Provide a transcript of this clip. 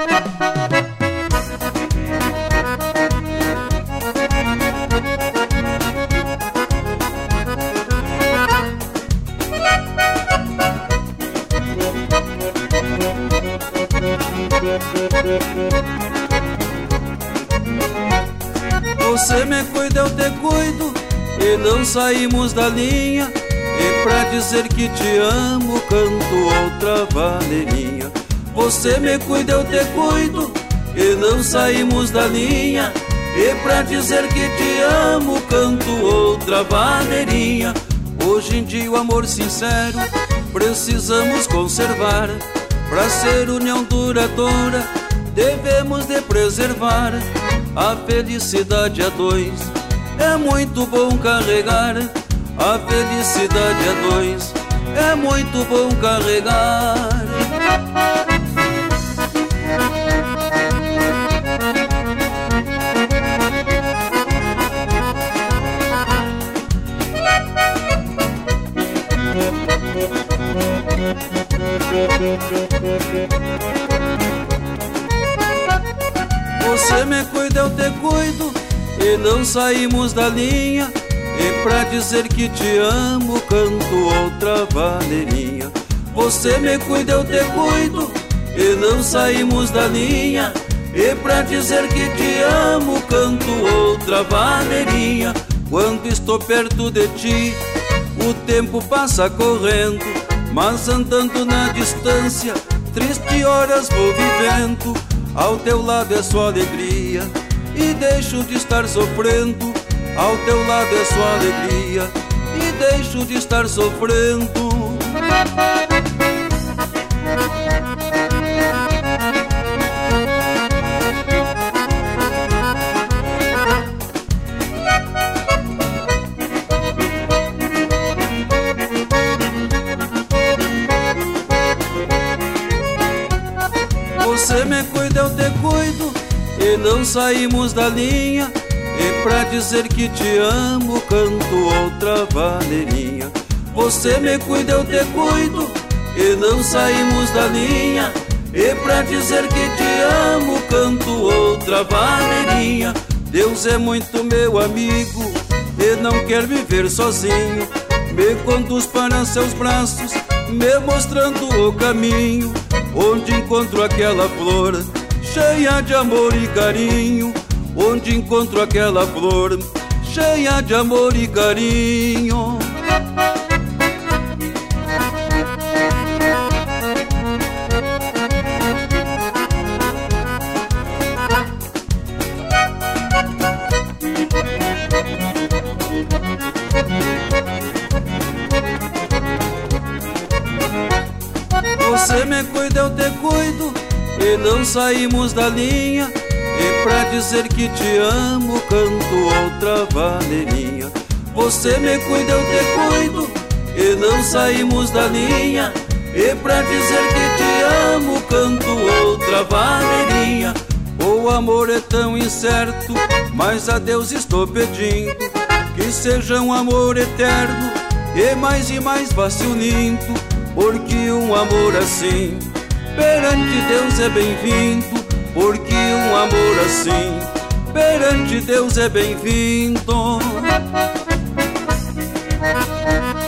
Você me cuida, eu te cuido, e não saímos da linha. E pra dizer que te amo, canto outra vanelinha. Você me cuida, eu te cuido, e não saímos da linha. E pra dizer que te amo, canto outra vanelinha. Hoje em dia o amor sincero precisamos conservar. Pra ser união duradoura devemos de preservar. A felicidade a dois é muito bom carregar. A felicidade a dois é muito bom carregar. Você me cuida, eu te cuido, e não saímos da linha. E pra dizer que te amo, canto outra vanelinha. Você me cuida, eu te cuido, e não saímos da linha. E pra dizer que te amo, canto outra vanelinha. Quando estou perto de ti, o tempo passa correndo, mas andando na distância, triste horas vou vivendo. Ao teu lado é só alegria, e deixo de estar sofrendo. Ao teu lado é só alegria, e deixo de estar sofrendo. Você me cuida, eu te cuido, e não saímos da linha. E pra dizer que te amo, canto outra vanelinha. Você me cuida, eu te cuido, e não saímos da linha. E pra dizer que te amo, canto outra vanelinha. Deus é muito meu amigo, e não quer viver sozinho. Me conduz para seus braços, me mostrando o caminho, onde encontro aquela flor cheia de amor e carinho. Onde encontro aquela flor cheia de amor e carinho. Você me cuida, eu te cuido, e não saímos da linha. E pra dizer que te amo, canto outra vanelinha. Você me cuida, eu te cuido, e não saímos da linha. E pra dizer que te amo, canto outra vanelinha. O amor é tão incerto, mas a Deus estou pedindo que seja um amor eterno, e mais vá se unindo. Porque um amor assim perante Deus é bem-vindo. Porque um amor assim perante Deus é bem-vindo.